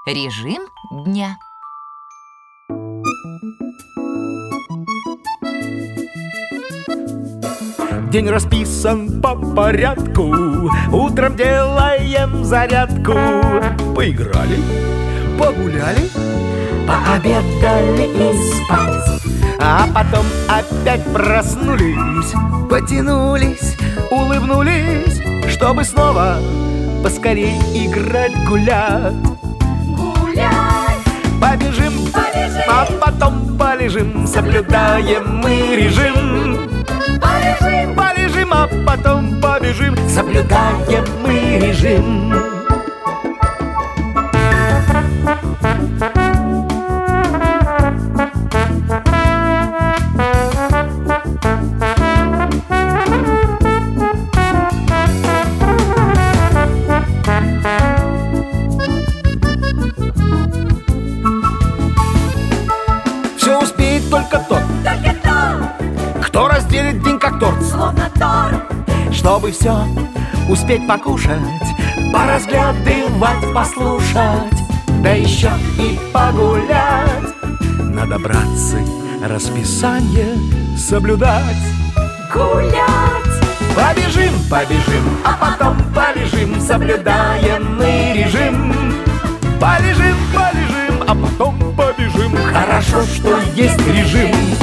Режим дня. День расписан по порядку. Утром делаем зарядку. Поиграли, погуляли, пообедали и спать. А потом опять проснулись, потянулись, улыбнулись, чтобы снова поскорей играть, гулять. Побежим, а потом полежим, соблюдаем мы режим. Полежим, а потом побежим, соблюдаем мы режим. Все успеет только тот, кто разделит день как торт, словно торт. чтобы все успеть покушать, поразглядывать, послушать, да еще и погулять. Надо, братцы, расписание соблюдать. Гулять. Побежим, побежим, а потом полежим, соблюдаем мы режим. Полежим, полежим, а потом побежим. Хорошо, что есть режим.